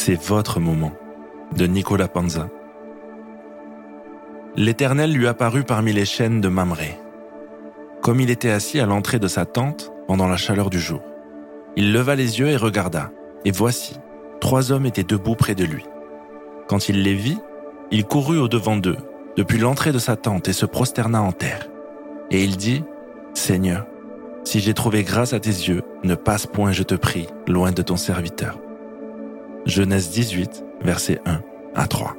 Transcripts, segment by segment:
c'est votre moment, de Nicolas Panza. L'Éternel lui apparut parmi les chênes de Mamré, comme il était assis à l'entrée de sa tente pendant la chaleur du jour. Il leva les yeux et regarda, et voici, 3 hommes étaient debout près de lui. Quand il les vit, il courut au-devant d'eux, depuis l'entrée de sa tente, et se prosterna en terre. Et il dit, « Seigneur, si j'ai trouvé grâce à tes yeux, ne passe point, je te prie, loin de ton serviteur. » Genèse 18, versets 1 à 3.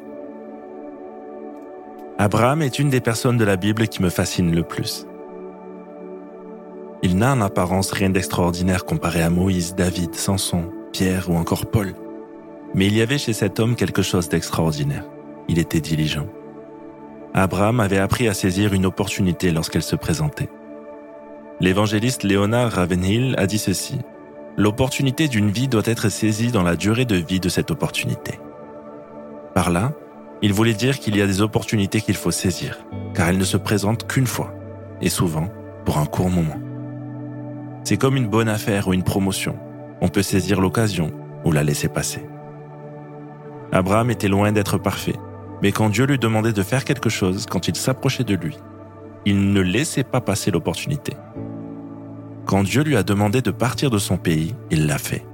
Abraham est une des personnes de la Bible qui me fascine le plus. Il n'a en apparence rien d'extraordinaire comparé à Moïse, David, Samson, Pierre ou encore Paul. Mais il y avait chez cet homme quelque chose d'extraordinaire. Il était diligent. Abraham avait appris à saisir une opportunité lorsqu'elle se présentait. L'évangéliste Léonard Ravenhill a dit ceci: « L'opportunité d'une vie doit être saisie dans la durée de vie de cette opportunité. » Par là, il voulait dire qu'il y a des opportunités qu'il faut saisir, car elles ne se présentent qu'une fois, et souvent pour un court moment. C'est comme une bonne affaire ou une promotion. On peut saisir l'occasion ou la laisser passer. Abraham était loin d'être parfait, mais quand Dieu lui demandait de faire quelque chose, quand il s'approchait de lui, il ne laissait pas passer l'opportunité. Quand Dieu lui a demandé de partir de son pays, il l'a fait.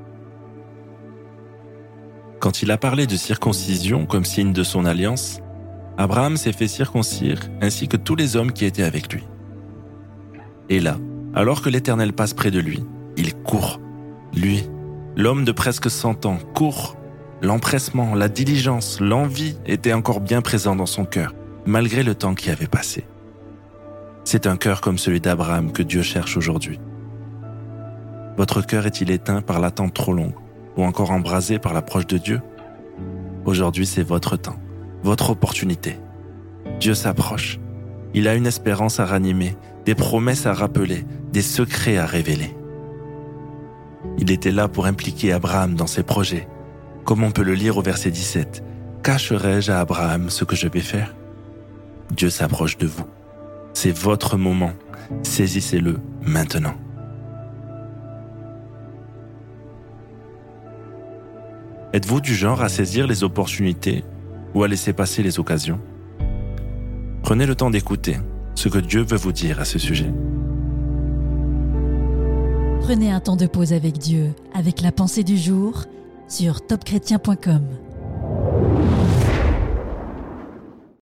Quand il a parlé de circoncision comme signe de son alliance, Abraham s'est fait circoncire ainsi que tous les hommes qui étaient avec lui. Et là, alors que l'Éternel passe près de lui, il court. Lui, l'homme de presque 100 ans, court. L'empressement, la diligence, l'envie étaient encore bien présents dans son cœur, malgré le temps qui avait passé. C'est un cœur comme celui d'Abraham que Dieu cherche aujourd'hui. Votre cœur est-il éteint par l'attente trop longue, ou encore embrasé par l'approche de Dieu? Aujourd'hui, c'est votre temps, votre opportunité. Dieu s'approche. Il a une espérance à ranimer, des promesses à rappeler, des secrets à révéler. Il était là pour impliquer Abraham dans ses projets. Comme on peut le lire au verset 17, « Cacherai-je à Abraham ce que je vais faire ?» Dieu s'approche de vous. C'est votre moment. Saisissez-le maintenant. Êtes-vous du genre à saisir les opportunités ou à laisser passer les occasions? Prenez le temps d'écouter ce que Dieu veut vous dire à ce sujet. Prenez un temps de pause avec Dieu, avec la pensée du jour, sur topchrétien.com.